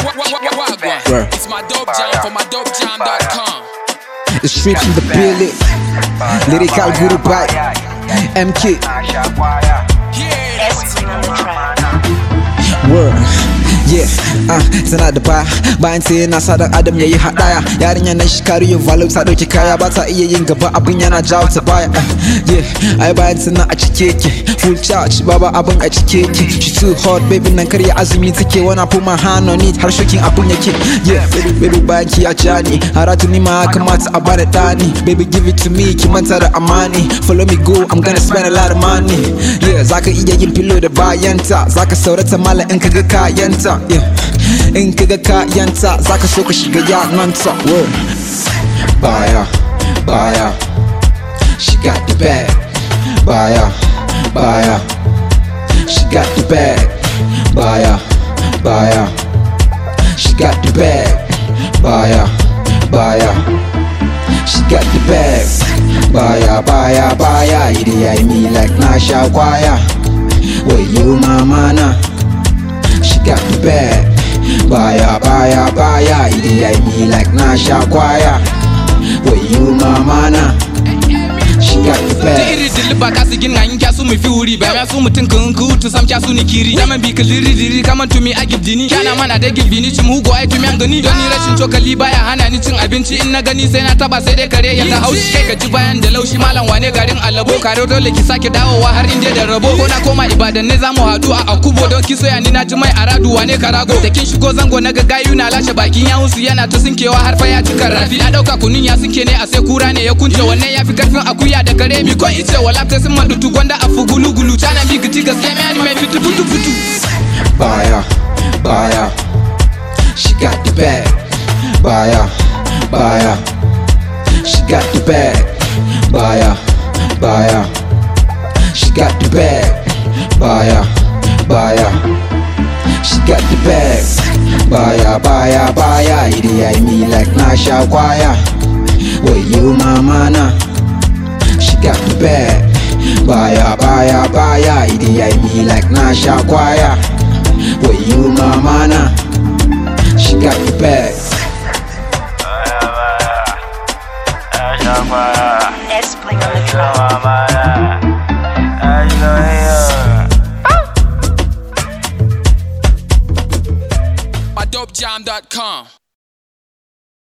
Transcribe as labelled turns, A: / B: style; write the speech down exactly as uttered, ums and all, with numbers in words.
A: It's my dope jam for my dope jam dot com.
B: The streets in the building. Lyrical guru by M K. Word. Yeah, ah, tana da ba bayan sai na sadan Adam yayi hadaya yarinya na shi kariyo value ta dauki kaya ba ta iya yin gaba abin yana jawo ta baya. Yeah, ai bayan tana a cike yake full charge baba abin a cike yake she too hot baby nan karya azumi take wanna put my hand on it har shokin abin yake. Yeah, baby baby bayan ki a jani haratu ni ma kamata a bada dani baby give it to me ki manta da amani follow me go I'm gonna spend a lot of money. Yeah, zaka iya yin pillow da bayanta zaka saurata mala in kaga kayanta. Yeah, in kaga kayanta zaka so ka shiga yananta. Word. Baya, baya, she got the bag. Baya, baya, she got the bag. Baya, baya, she got the bag. Baya, baya, she got the bag. Baya, baya, baya, it me like Nasha Kwaya. Where you mama na? She got the bag. Baya, baya, baya, it me like Nasha Kwaya. Where you mama na? She got the bag.
A: Ba ka sigin na yin kyasu mai fiuri ba ya su mutun kun kutu sam kyasu ni kiri zaman bi kaliri diri kaman to me a give dini kana mana da give ni cin hugo ai to me gani don ni rashin cokali baya hana ni cin abinci in na gani sai na taba sai dai kare ya da haushi kai ka ji bayan da laushi malam wane garin alabo kare dole ki sake dawowa har inda da rabo ko na koma ibadan ne zamu hadu a akubo don ki soya ni na ji mai aradu wane karago da kin shigo zango na ga gayu na lashe bakin ya husu yana ta sinkewa har fa ya cika rafi a dauka kunun ya sinke ne a sai kura ne ya kunce wannan yafi karfin akuya da kare mi kon ice wala ta sun madutu gwanda a fugulu gulu tana bi giti gaskiya mai mai fitu fitu fitu.
B: Baya, baya, she got the bag. Baya, baya, she got the bag. Baya, baya, she got the bag. Baya, baya, she got the bag. Baya, baya, baya, it me like Nasha Kwaya. Where you mama na? She got the bag. Baya, baya, baya, it me like Nasha Kwaya. Where you mama na? She got the bag.
C: Let's play on the drum.
A: my dope jam dot com.